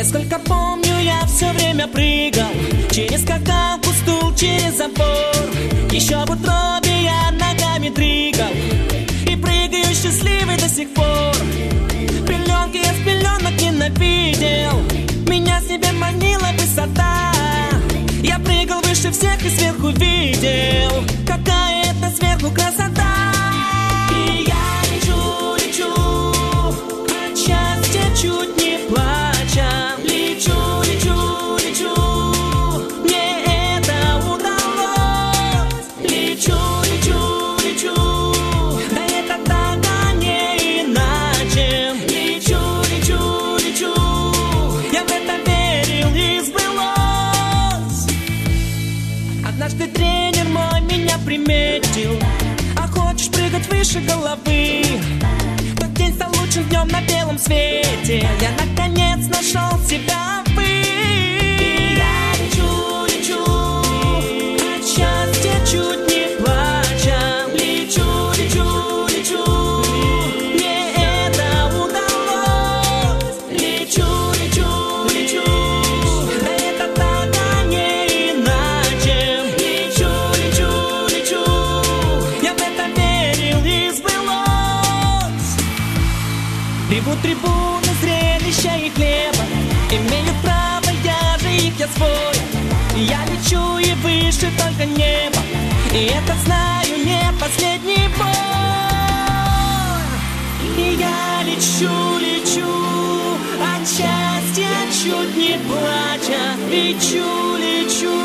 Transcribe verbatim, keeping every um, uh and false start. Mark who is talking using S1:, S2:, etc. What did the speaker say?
S1: Сколько помню, я все время прыгал через скакалку, стул, через забор. Еще в утробе я ногами дрыгал и прыгаю счастливый до сих пор. Пеленки я с пеленок ненавидел, меня себе манила высота. Я прыгал выше всех и сверху видел, какая это сверху красота. И я лечу, лечу, от счастья чуть не плача. Лечу, лечу, лечу, мне это удалось. Лечу, лечу, лечу, да это так, а не иначе. Лечу, лечу, лечу, я в это верил и сбылось. Однажды тренер мой меня приметил: а хочешь прыгать выше головы? Тот день стал лучшим днем на белом свете. Я наконец нашел себя в. И я лечу, лечу, от счастья чуть не плача. Лечу, лечу, лечу, мне это удалось. Лечу, лечу, лечу, да это так, а не иначе. Лечу, лечу, лечу, я в это верил и сбылось. Ревут трибуны, зрелища и хлеба, имеют право, я же их, я свой. Я лечу и выше только небо, и это знаю не последний бой. И я лечу, лечу, от счастья чуть не плача. Лечу, лечу,